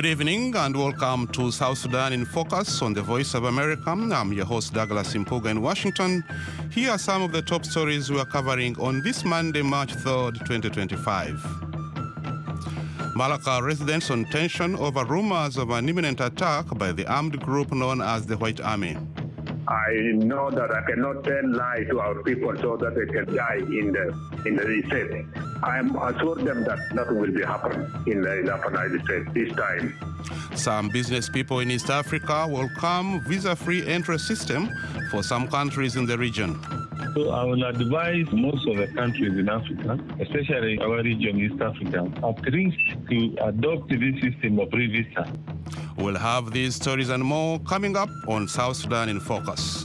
Good evening and welcome to South Sudan in Focus on the Voice of America. I'm your host Douglas Impuga in Washington. Here are some of the top stories we are covering on this Monday, March 3rd, 2025. Malakal residents on tension over rumors of an imminent attack by the armed group known as the White Army. I know that I cannot tell lie to our people so that they can die in the state. I am assured them that nothing will be happening in the United States this time. Some business people in East Africa welcome visa-free entry system for some countries in the region. So I will advise most of the countries in Africa, especially our region, East Africa, at least to adopt this system of free visa. We'll have these stories and more coming up on South Sudan in Focus.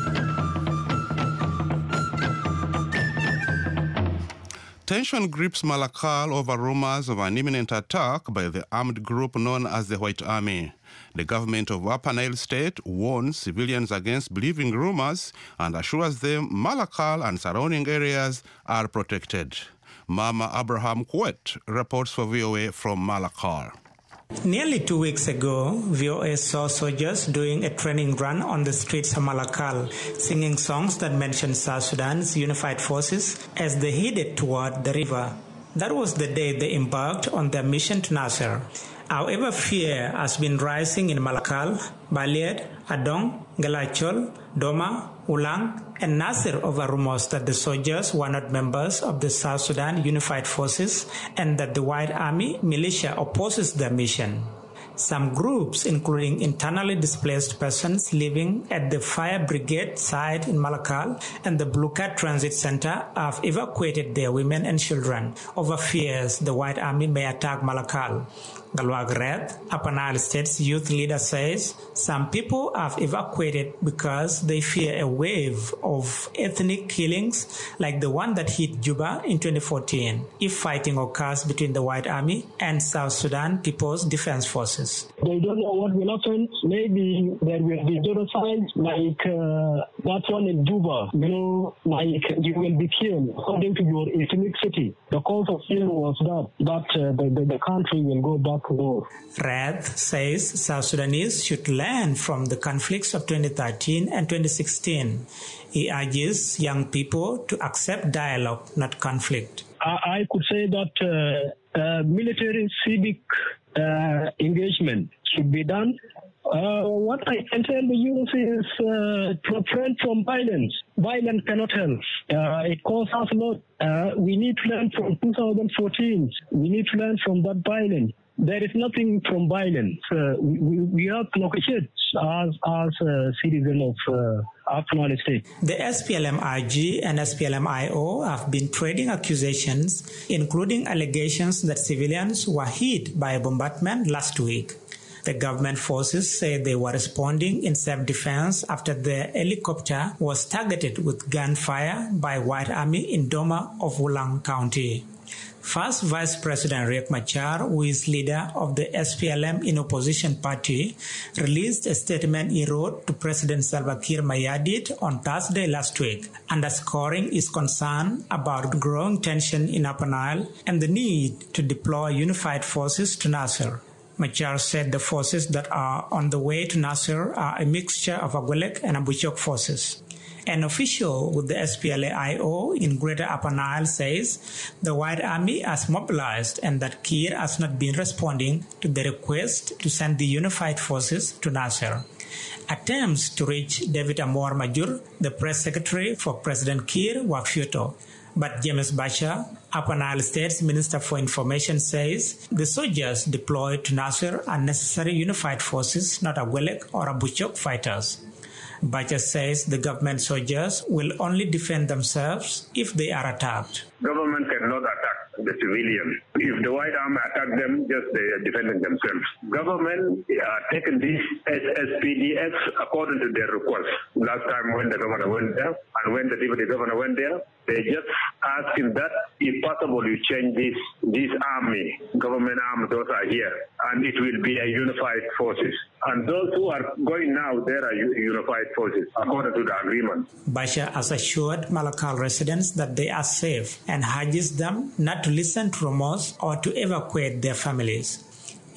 Tension grips Malakal over rumors of an imminent attack by the armed group known as the White Army. The government of Upper Nile State warns civilians against believing rumors and assures them Malakal and surrounding areas are protected. Mama Abraham Kuwait reports for VOA from Malakal. Nearly 2 weeks ago, VOA saw soldiers doing a training run on the streets of Malakal, singing songs that mentioned South Sudan's unified forces as they headed toward the river. That was the day they embarked on their mission to Nasser. However, fear has been rising in Malakal, Baliad, Adong, Galachol, Doma, Ulang, and Nasser over rumors that the soldiers were not members of the South Sudan Unified Forces and that the White Army militia opposes their mission. Some groups, including internally displaced persons living at the fire brigade site in Malakal and the Blue Card Transit Center, have evacuated their women and children over fears the White Army may attack Malakal. Galwag Red, Upper Nile State's youth leader, says some people have evacuated because they fear a wave of ethnic killings like the one that hit Juba in 2014 if fighting occurs between the White Army and South Sudan People's Defense Forces. They don't know what will happen. Maybe there will be genocide like that one in Juba. Like you will be killed according to your ethnicity. The cause of fear was that the country will go back. Red says South Sudanese should learn from the conflicts of 2013 and 2016. He urges young people to accept dialogue, not conflict. I could say that military civic engagement should be done. What I can tell the youth is to refrain from violence. Violence cannot help. It costs us a lot. We need to learn from 2014. We need to learn from that violence. There is nothing from violence. We have to negotiate as citizens of Upper Nile State. The SPLM-IG and SPLM-IO have been trading accusations, including allegations that civilians were hit by a bombardment last week. The government forces say they were responding in self-defense after the helicopter was targeted with gunfire by White Army in Doma of Ulang County. First Vice President Riek Machar, who is leader of the SPLM in opposition party, released a statement he wrote to President Salva Kiir Mayardit on Thursday last week, underscoring his concern about growing tension in Upper Nile and the need to deploy unified forces to Nasser. Machar said the forces that are on the way to Nasser are a mixture of Agwelek and Abuchok forces. An official with the SPLA-IO in Greater Upper Nile says the White Army has mobilized and that Kiir has not been responding to the request to send the unified forces to Nasser. Attempts to reach David Amor Majur, the press secretary for President Kiir, were futile. But James Bacha, Upper Nile State's Minister for Information, says the soldiers deployed to Nasser are necessary unified forces, not Agwelek or Abuchok fighters. Bacha says the government soldiers will only defend themselves if they are attacked. Government cannot attack the civilians. If the White Army attack them, just they are defending themselves. Government are taking this as SPDF according to their request. Last time when the governor went there and when the deputy governor went there, they just asked him that if possible you change this army, government army, those are here, and it will be a unified forces. And those who are going now, there are unified forces according to the agreement. Bacha has assured Malakal residents that they are safe and urges them not to listen to rumors or to evacuate their families.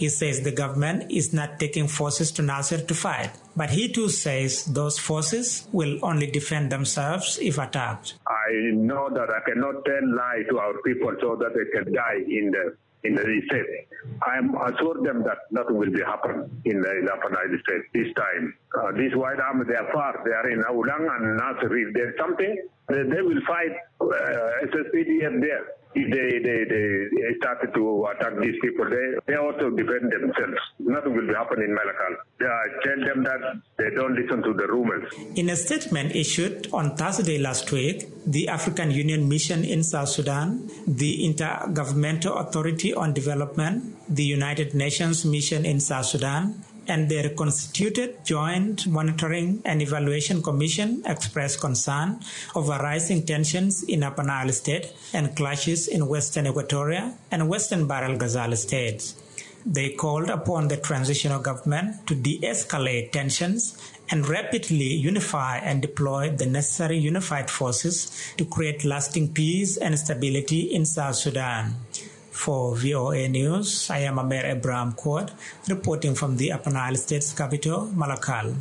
He says the government is not taking forces to Nasser to fight, but he too says those forces will only defend themselves if attacked. I know that I cannot tell lie to our people so that they can die in the state. I am assured them that nothing will be happen in the Upper Nile State this time. These white army, they are far. They are in Aoulang and Nasser. If there's something, they will fight SSPDF there. If they started to attack these people, they also defend themselves. Nothing will happen in Malakal. Tell them that they don't listen to the rumors. In a statement issued on Thursday last week, the African Union Mission in South Sudan, the Intergovernmental Authority on Development, the United Nations Mission in South Sudan, and their constituted Joint Monitoring and Evaluation Commission expressed concern over rising tensions in Upper Nile State and clashes in Western Equatoria and Western Bahr el Ghazal states. They called upon the transitional government to de-escalate tensions and rapidly unify and deploy the necessary unified forces to create lasting peace and stability in South Sudan. For VOA News, I am Amer Abraham Quad, reporting from the Upper Nile State's capital, Malakal.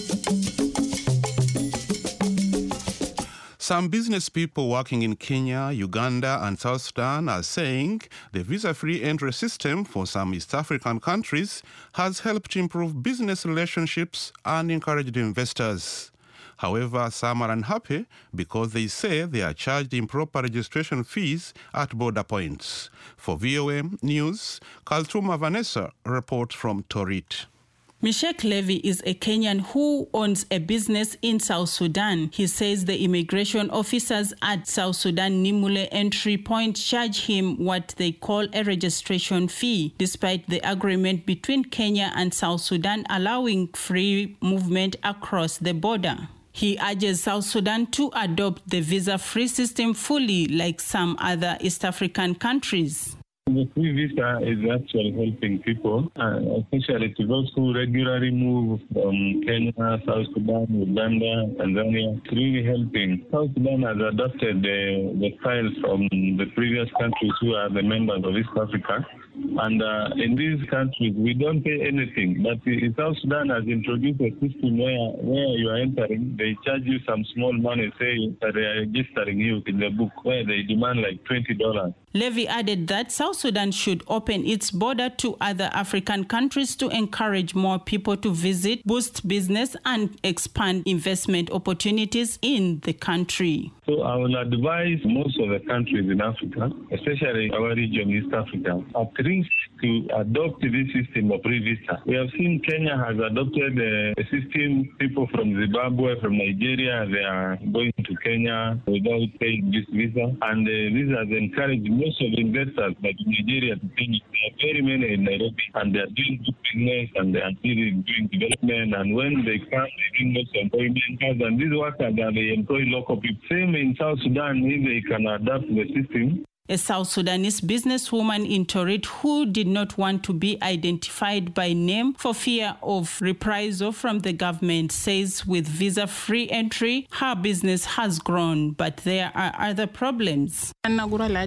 Some business people working in Kenya, Uganda and South Sudan are saying the visa-free entry system for some East African countries has helped improve business relationships and encouraged investors. However, some are unhappy because they say they are charged improper registration fees at border points. For VOA News, Kaltuma Vanessa reports from Torit. Meshek Levy is a Kenyan who owns a business in South Sudan. He says the immigration officers at South Sudan Nimule entry point charge him what they call a registration fee, despite the agreement between Kenya and South Sudan allowing free movement across the border. He urges South Sudan to adopt the visa-free system fully like some other East African countries. The free visa is actually helping people, especially to those who regularly move from Kenya, South Sudan, Uganda, Tanzania. It's really helping. South Sudan has adopted the files from the previous countries who are the members of East Africa. And in these countries, we don't pay anything. But South Sudan has introduced a system where you are entering, they charge you some small money, say that they are registering you in the book, where they demand like $20. Levy added that South Sudan should open its border to other African countries to encourage more people to visit, boost business, and expand investment opportunities in the country. So I will advise most of the countries in Africa, especially our region, East Africa, at least to adopt this system of free visa. We have seen Kenya has adopted a system. People from Zimbabwe, from Nigeria, they are going to Kenya without paying this visa. And this has encouraged most of the investors like Nigeria to Kenya. There are very many in Nairobi, and they are doing good business, and they are doing development. And when they come, they bring most employment. And these workers, they employ local people. Same in South Sudan, if they can adapt the system. A South Sudanese businesswoman in Torit who did not want to be identified by name for fear of reprisal from the government says with visa-free entry, her business has grown, but there are other problems. I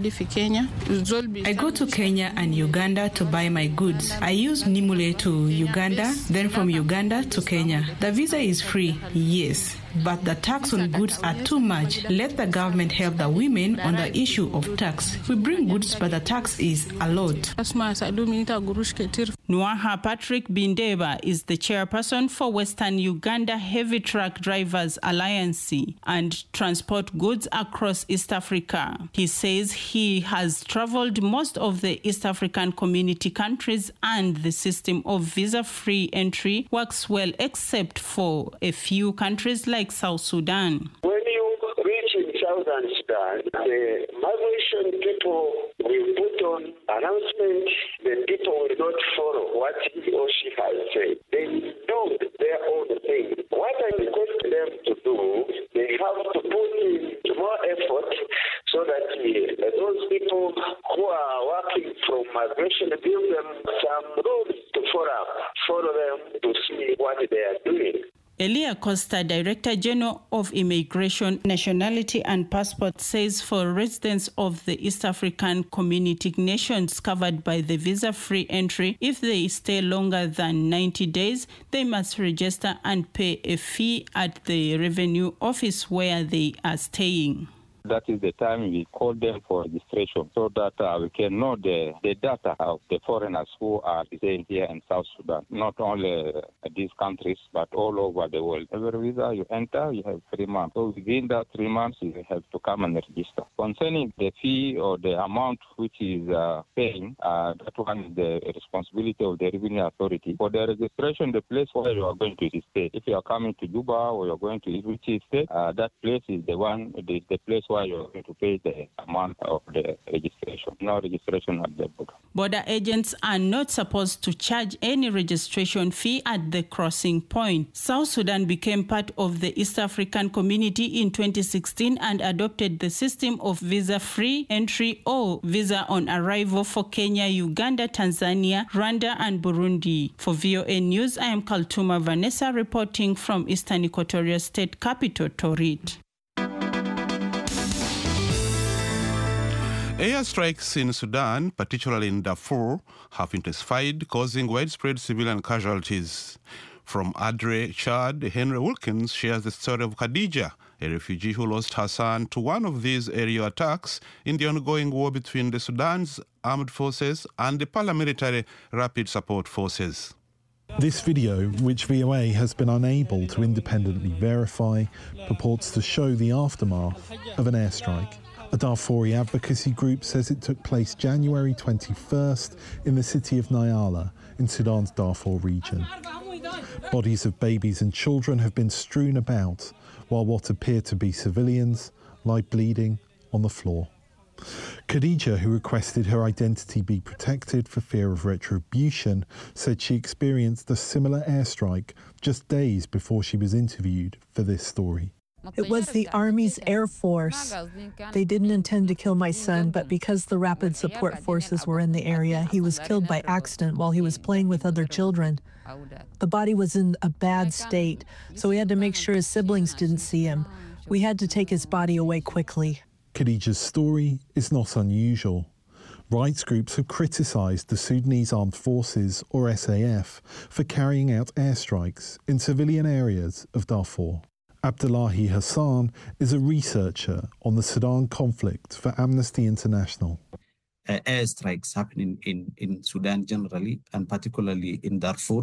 go to Kenya and Uganda to buy my goods. I use Nimule to Uganda, then from Uganda to Kenya. The visa is free, yes, but the tax on goods are too much. Let the government help the women on the issue of tax. We bring goods, but the tax is a lot. Nuaha Patrick Bindeba is the chairperson for Western Uganda Heavy Truck Drivers Alliance and transport goods across East Africa. He says he has traveled most of the East African community countries and the system of visa-free entry works well except for a few countries like South Sudan. When you reach in Southern Sudan, the migration people will put on announcement, the people will not follow what he or she has said. They do their own thing. What I request them to do, they have to put in more effort so that those people who are working from migration, give them some rules to follow them to see what they are doing. Elia Costa, Director General of Immigration, Nationality and Passport, says for residents of the East African Community nations covered by the visa-free entry, if they stay longer than 90 days, they must register and pay a fee at the Revenue Office where they are staying. That is the time we call them for registration so that we can know the data of the foreigners who are staying here in South Sudan, not only these countries, but all over the world. Every visa you enter, you have 3 months. So within that 3 months, you have to come and register. Concerning the fee or the amount which is paying, that one is the responsibility of the Revenue Authority. For the registration, the place where you are going to stay. If you are coming to Juba or you are going to Ibuchi State, that place is the place where you are going to pay the amount of the registration. No registration at the border. Border agents are not supposed to charge any registration fee at the crossing point. South Sudan became part of the East African Community in 2016 and adopted the system of visa-free entry or visa on arrival for Kenya, Uganda, Tanzania, Rwanda, and Burundi. For VOA News, I am Kaltuma Vanessa reporting from Eastern Equatorial State capital, Torit. Airstrikes in Sudan, particularly in Darfur, have intensified, causing widespread civilian casualties. From Adre, Chad, Henry Wilkins shares the story of Khadija, a refugee who lost her son to one of these aerial attacks in the ongoing war between the Sudan's armed forces and the paramilitary Rapid Support Forces. This video, which VOA has been unable to independently verify, purports to show the aftermath of an airstrike. A Darfuri advocacy group says it took place January 21st in the city of Nyala in Sudan's Darfur region. Bodies of babies and children have been strewn about, while what appear to be civilians lie bleeding on the floor. Khadija, who requested her identity be protected for fear of retribution, said she experienced a similar airstrike just days before she was interviewed for this story. It was the Army's Air Force. They didn't intend to kill my son, but because the Rapid Support Forces were in the area, he was killed by accident while he was playing with other children. The body was in a bad state, so we had to make sure his siblings didn't see him. We had to take his body away quickly. Khadija's story is not unusual. Rights groups have criticised the Sudanese Armed Forces, or SAF, for carrying out airstrikes in civilian areas of Darfur. Abdullahi Hassan is a researcher on the Sudan conflict for Amnesty International. Airstrikes happening in Sudan generally, and particularly in Darfur,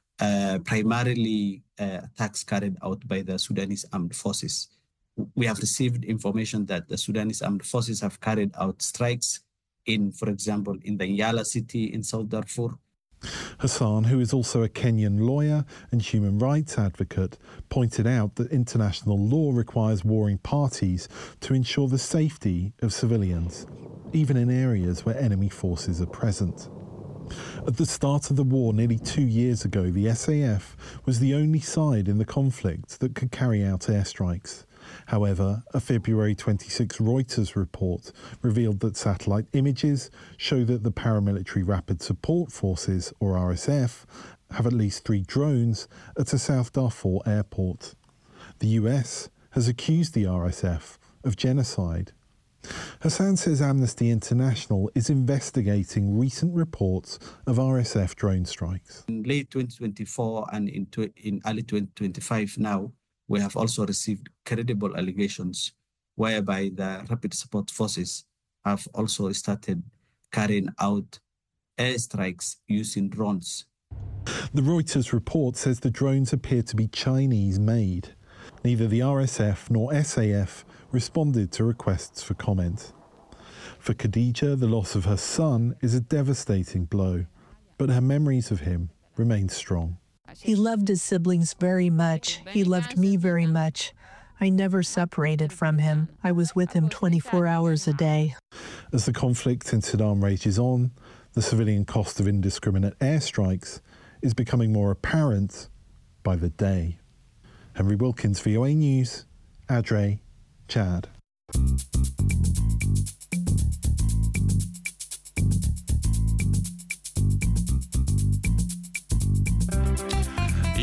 primarily attacks carried out by the Sudanese armed forces. We have received information that the Sudanese armed forces have carried out strikes for example, in the Nyala city in South Darfur. Hassan, who is also a Kenyan lawyer and human rights advocate, pointed out that international law requires warring parties to ensure the safety of civilians, even in areas where enemy forces are present. At the start of the war nearly 2 years ago, the SAF was the only side in the conflict that could carry out airstrikes. However, a February 26 Reuters report revealed that satellite images show that the paramilitary Rapid Support Forces, or RSF, have at least 3 drones at a South Darfur airport. The US has accused the RSF of genocide. Hassan says Amnesty International is investigating recent reports of RSF drone strikes. In late 2024 and in early 2025 now, we have also received credible allegations whereby the Rapid Support Forces have also started carrying out airstrikes using drones. The Reuters report says the drones appear to be Chinese-made. Neither the RSF nor SAF responded to requests for comment. For Khadija, the loss of her son is a devastating blow, but her memories of him remain strong. He loved his siblings very much. He loved me very much. I never separated from him. I was with him 24 hours a day. As the conflict in Sudan rages on, the civilian cost of indiscriminate airstrikes is becoming more apparent by the day. Henry Wilkins, VOA News, Adre, Chad.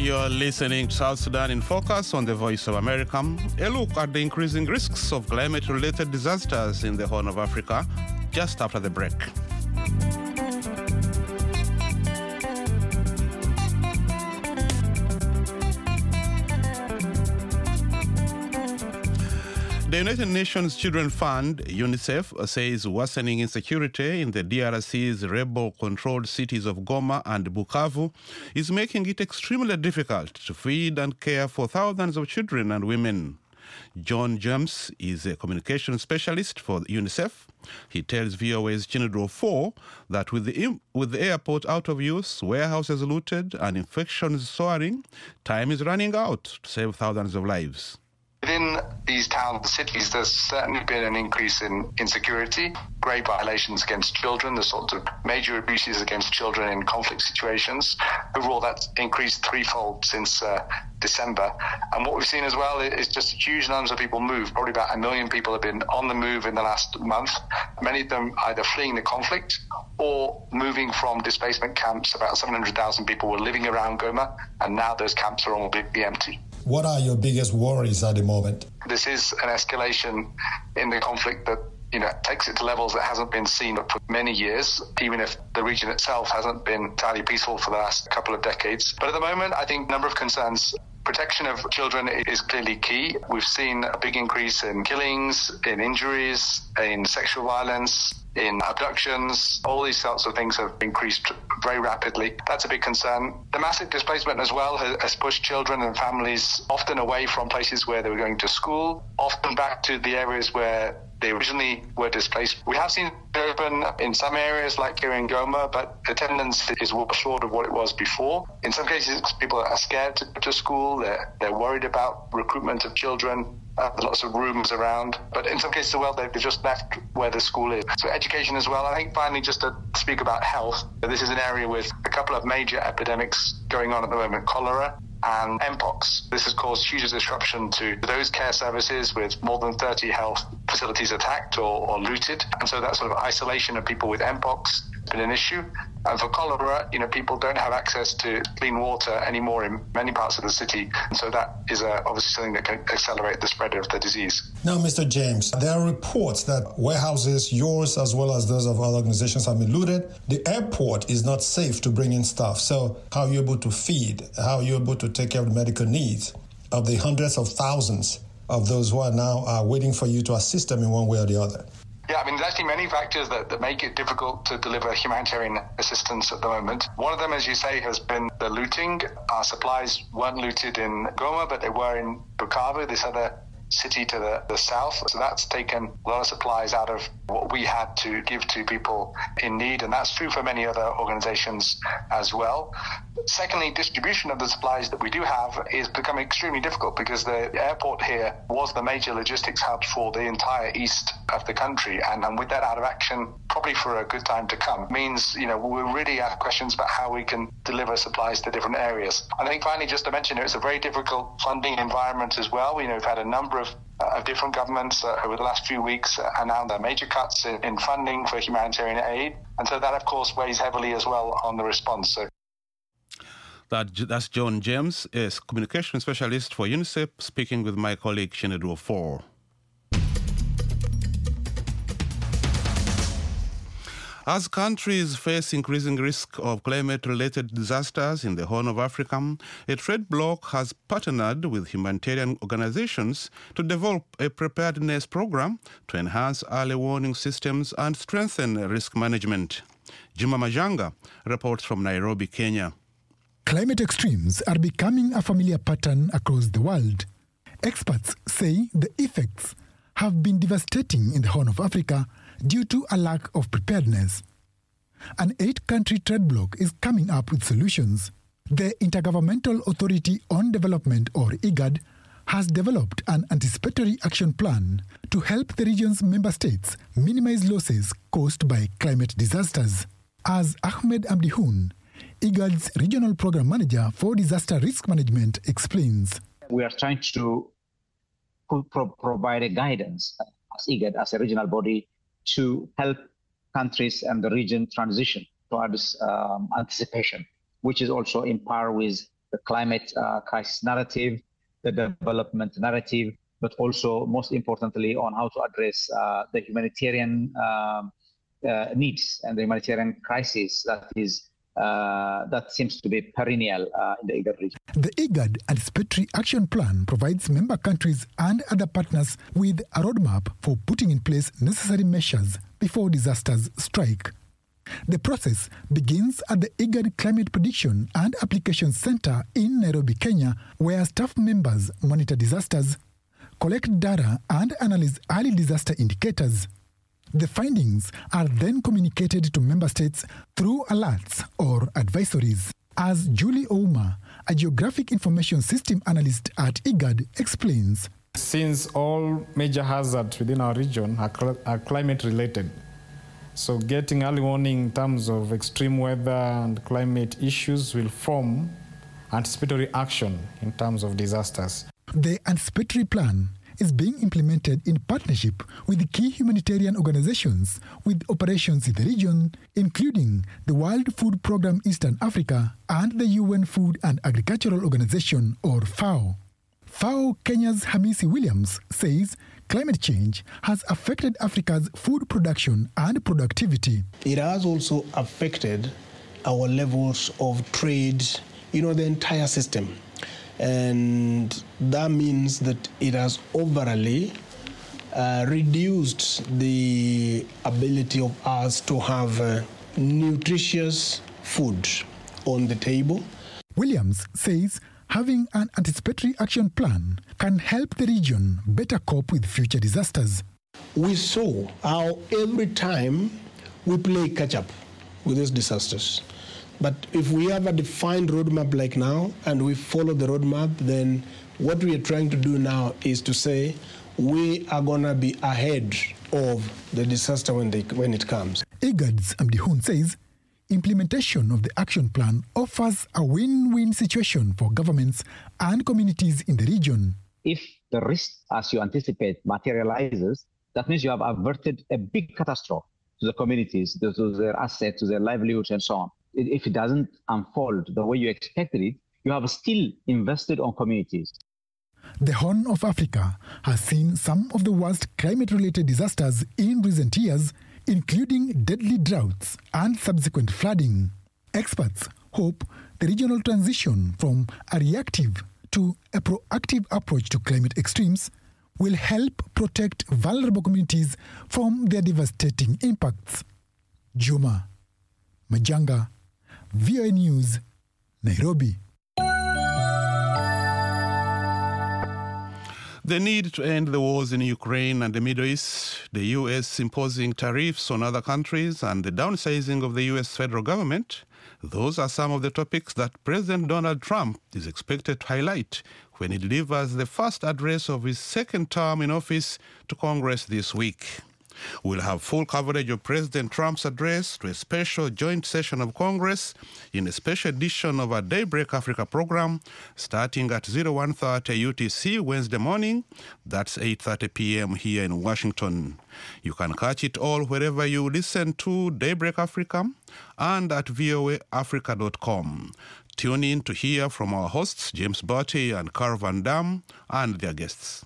You're listening to South Sudan in Focus on the Voice of America. A look at the increasing risks of climate-related disasters in the Horn of Africa just after the break. The United Nations Children Fund, UNICEF, says worsening insecurity in the DRC's rebel-controlled cities of Goma and Bukavu is making it extremely difficult to feed and care for thousands of children and women. John James is a communication specialist for UNICEF. He tells VOA's Chinedro 4 that with the airport out of use, warehouses looted, and infections soaring, time is running out to save thousands of lives. Within these towns and cities, there's certainly been an increase in insecurity, grave violations against children, the sorts of major abuses against children in conflict situations. Overall, that's increased threefold since December. And what we've seen as well is just huge numbers of people move. Probably about 1 million people have been on the move in the last month, many of them either fleeing the conflict or moving from displacement camps. About 700,000 people were living around Goma, and now those camps are all completely empty. What are your biggest worries at the moment? This is an escalation in the conflict that takes it to levels that hasn't been seen for many years, even if the region itself hasn't been entirely peaceful for the last couple of decades. But at the moment, I think a number of concerns. Protection of children is clearly key. We've seen a big increase in killings, in injuries, in sexual violence, in abductions. All these sorts of things have increased very rapidly. That's a big concern. The massive displacement as well has pushed children and families often away from places where they were going to school, often back to the areas where they originally were displaced. We have seen it open in some areas like here in Goma, but attendance is well short of what it was before. In some cases, people are scared to go to school. They're worried about recruitment of children. There's lots of rooms around. But in some cases as well, they've just left where the school is. So education as well. I think finally, just to speak about health, this is an area with a couple of major epidemics going on at the moment, cholera and Mpox. This has caused huge disruption to those care services, with more than 30 health facilities attacked or looted. And so that sort of isolation of people with Mpox has been an issue. And for cholera, people don't have access to clean water anymore in many parts of the city. And so that is obviously something that can accelerate the spread of the disease. Now, Mr. James, there are reports that warehouses, yours as well as those of other organizations, have been looted. The airport is not safe to bring in stuff. So how are you able to feed? How are you able to take care of the medical needs of the hundreds of thousands of those who are now waiting for you to assist them in one way or the other? Yeah, there's actually many factors that make it difficult to deliver humanitarian assistance at the moment. One of them, as you say, has been the looting. Our supplies weren't looted in Goma, but they were in Bukavu, this other city to the south. So that's taken a lot of supplies out of what we had to give to people in need, and that's true for many other organizations as well. Secondly, distribution of the supplies that we do have is becoming extremely difficult because the airport here was the major logistics hub for the entire east of the country, and with that out of action probably for a good time to come means we really have questions about how we can deliver supplies to different areas. And I think finally, just to mention, it's a very difficult funding environment as well. We've had a number of different governments over the last few weeks announced major cuts in funding for humanitarian aid, and so that of course weighs heavily as well on the response. So that's John James, a communication specialist for UNICEF, speaking with my colleague Chinedro 4. As countries face increasing risk of climate-related disasters in the Horn of Africa, a trade bloc has partnered with humanitarian organizations to develop a preparedness program to enhance early warning systems and strengthen risk management. Juma Majanga reports from Nairobi, Kenya. Climate extremes are becoming a familiar pattern across the world. Experts say the effects have been devastating in the Horn of Africa due to a lack of preparedness. An 8-country trade bloc is coming up with solutions. The Intergovernmental Authority on Development, or IGAD, has developed an anticipatory action plan to help the region's member states minimize losses caused by climate disasters. As Ahmed Abdihun, IGAD's Regional Program Manager for Disaster Risk Management, explains. We are trying to provide a guidance as IGAD, as a regional body, to help countries and the region transition towards anticipation, which is also in par with the climate crisis narrative, the development narrative, but also, most importantly, on how to address the humanitarian needs and the humanitarian crisis that seems to be perennial in the IGAD region. The IGAD Anticipatory Action Plan provides member countries and other partners with a roadmap for putting in place necessary measures before disasters strike. The process begins at the IGAD Climate Prediction and Application Center in Nairobi, Kenya, where staff members monitor disasters, collect data and analyze early disaster indicators. The findings are then communicated to member states through alerts or advisories. As Julie Ouma, a geographic information system analyst at IGAD, explains. Since all major hazards within our region are climate related, so getting early warning in terms of extreme weather and climate issues will form anticipatory action in terms of disasters. The anticipatory plan is being implemented in partnership with key humanitarian organizations with operations in the region, including the World Food Programme Eastern Africa and the UN Food and Agricultural Organization, or FAO. FAO Kenya's Hamisi Williams says climate change has affected Africa's food production and productivity. It has also affected our levels of trade, the entire system. And that means that it has overall reduced the ability of us to have nutritious food on the table. Williams says having an anticipatory action plan can help the region better cope with future disasters. We saw how every time we play catch-up with these disasters. But if we have a defined roadmap like now and we follow the roadmap, then what we are trying to do now is to say we are going to be ahead of the disaster when it comes. IGAD's Amdi Hun says implementation of the action plan offers a win-win situation for governments and communities in the region. If the risk, as you anticipate, materializes, that means you have averted a big catastrophe to the communities, to their assets, to their livelihoods, and so on. If it doesn't unfold the way you expected it, you have still invested on communities. The Horn of Africa has seen some of the worst climate-related disasters in recent years, including deadly droughts and subsequent flooding. Experts hope the regional transition from a reactive to a proactive approach to climate extremes will help protect vulnerable communities from their devastating impacts. Juma Majanga, VOA News, Nairobi. The need to end the wars in Ukraine and the Middle East, the U.S. imposing tariffs on other countries, and the downsizing of the U.S. federal government, those are some of the topics that President Donald Trump is expected to highlight when he delivers the first address of his second term in office to Congress this week. We'll have full coverage of President Trump's address to a special joint session of Congress in a special edition of our Daybreak Africa program starting at 01:30 UTC Wednesday morning. That's 8:30 p.m. here in Washington. You can catch it all wherever you listen to Daybreak Africa and at voaafrica.com. Tune in to hear from our hosts, James Barty and Carl Van Dam, and their guests.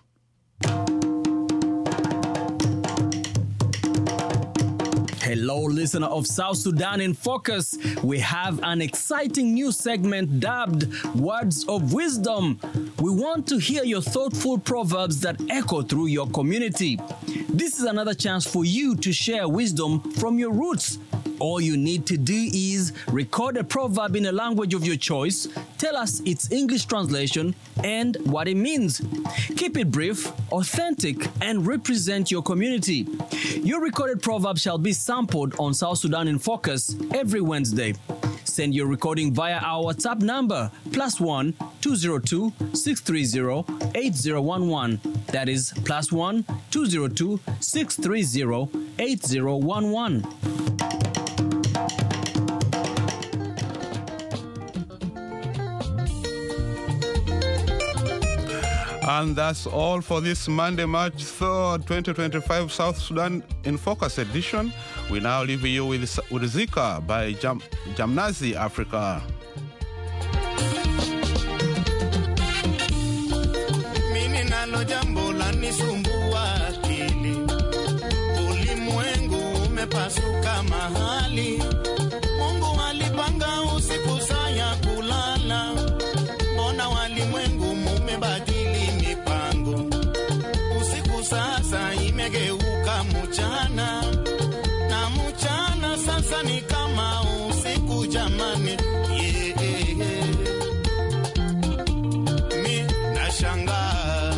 Hello, listener of South Sudan in Focus. We have an exciting new segment dubbed Words of Wisdom. We want to hear your thoughtful proverbs that echo through your community. This is another chance for you to share wisdom from your roots. All you need to do is record a proverb in a language of your choice, tell us its English translation, and what it means. Keep it brief, authentic, and represent your community. Your recorded proverb shall be sampled on South Sudan in Focus every Wednesday. Send your recording via our WhatsApp number, +1 202 630 8011. That is +1 202 630 8011. And that's all for this Monday, March 3rd, 2025 South Sudan in Focus edition. We now leave you with Zika by Jamnazi Africa. nalo jambo lanisumbua akili, ulimwengu umepasuka mahali, Mungu alipanga usiku saya kulala, mbona walimwengu mumebadili mipango, usiku sasa imegeuka mchana, na mchana sasa ni kama usiku jamani. Mi nashangaa,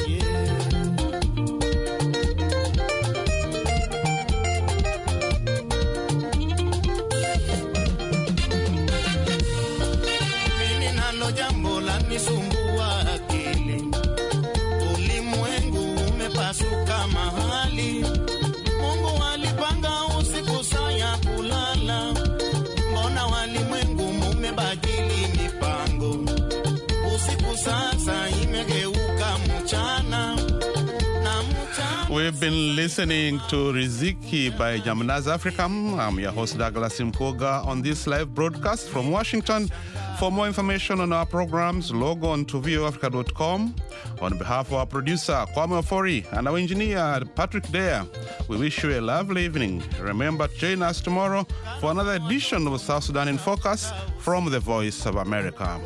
mimi nalo jambo lanisumbua akili, ulimwengu umepasuka mahali, Mungu alipanga usiku saya kulala, mbona walimwengu mumebadili mipango, usiku sasa imegeuka mchana. We've been listening to Riziki by Jamnaz Africa. I'm your host Douglas Mkoga on this live broadcast from Washington. For more information on our programs, log on to voafrica.com. On behalf of our producer, Kwame Ofori, and our engineer, Patrick Dare, we wish you a lovely evening. Remember to join us tomorrow for another edition of South Sudan in Focus from the Voice of America.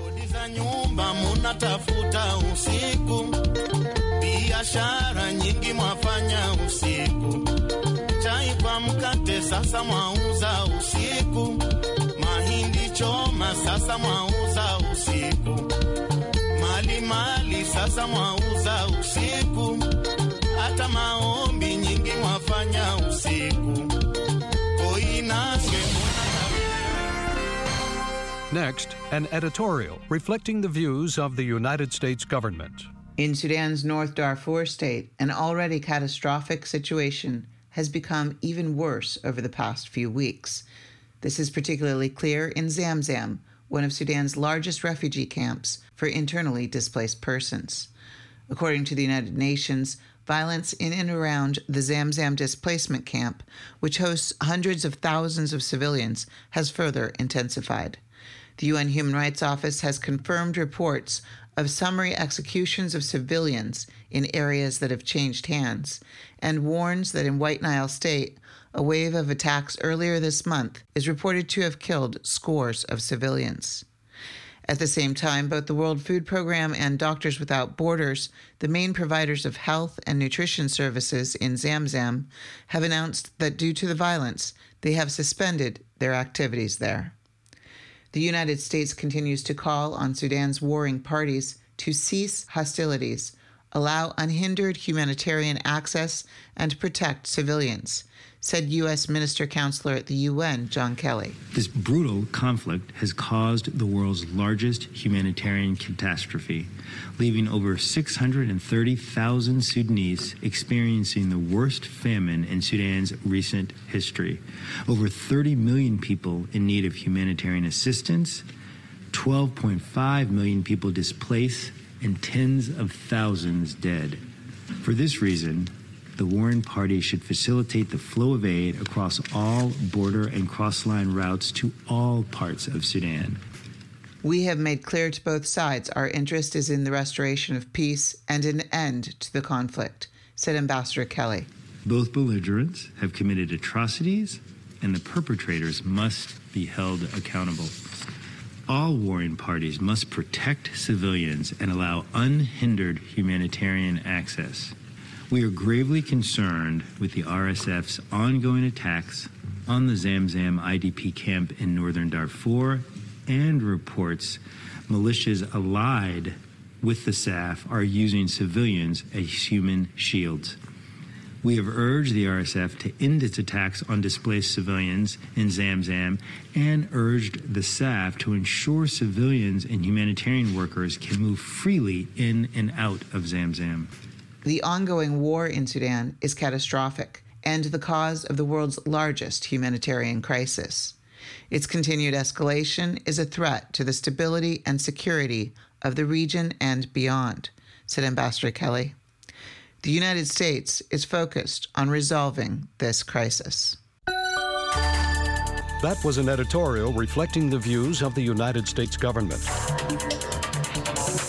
Biashara nyingi mwafanya usiku, chai kwa mkate sasa mwauza usiku, mahindi choma sasa mwauza usiku, mali sasa mwauza usiku, hata maombi nyingi mwafanya usiku. Next, an editorial reflecting the views of the United States government. In Sudan's North Darfur state, an already catastrophic situation has become even worse over the past few weeks. This is particularly clear in Zamzam, one of Sudan's largest refugee camps for internally displaced persons. According to the United Nations, violence in and around the Zamzam displacement camp, which hosts hundreds of thousands of civilians, has further intensified. The UN Human Rights Office has confirmed reports of summary executions of civilians in areas that have changed hands, and warns that in White Nile State, a wave of attacks earlier this month is reported to have killed scores of civilians. At the same time, both the World Food Program and Doctors Without Borders, the main providers of health and nutrition services in Zamzam, have announced that due to the violence, they have suspended their activities there. The United States continues to call on Sudan's warring parties to cease hostilities, allow unhindered humanitarian access, and protect civilians, said U.S. Minister Counselor at the UN, John Kelly. This brutal conflict has caused the world's largest humanitarian catastrophe, leaving over 630,000 Sudanese experiencing the worst famine in Sudan's recent history, over 30 million people in need of humanitarian assistance, 12.5 million people displaced, and tens of thousands dead. For this reason, the warring party should facilitate the flow of aid across all border and cross-line routes to all parts of Sudan. We have made clear to both sides our interest is in the restoration of peace and an end to the conflict, said Ambassador Kelly. Both belligerents have committed atrocities, and the perpetrators must be held accountable. All warring parties must protect civilians and allow unhindered humanitarian access. We are gravely concerned with the RSF's ongoing attacks on the Zamzam IDP camp in northern Darfur and reports militias allied with the SAF are using civilians as human shields. We have urged the RSF to end its attacks on displaced civilians in Zamzam and urged the SAF to ensure civilians and humanitarian workers can move freely in and out of Zamzam. The ongoing war in Sudan is catastrophic and the cause of the world's largest humanitarian crisis. Its continued escalation is a threat to the stability and security of the region and beyond, said Ambassador Kelly. The United States is focused on resolving this crisis. That was an editorial reflecting the views of the United States government.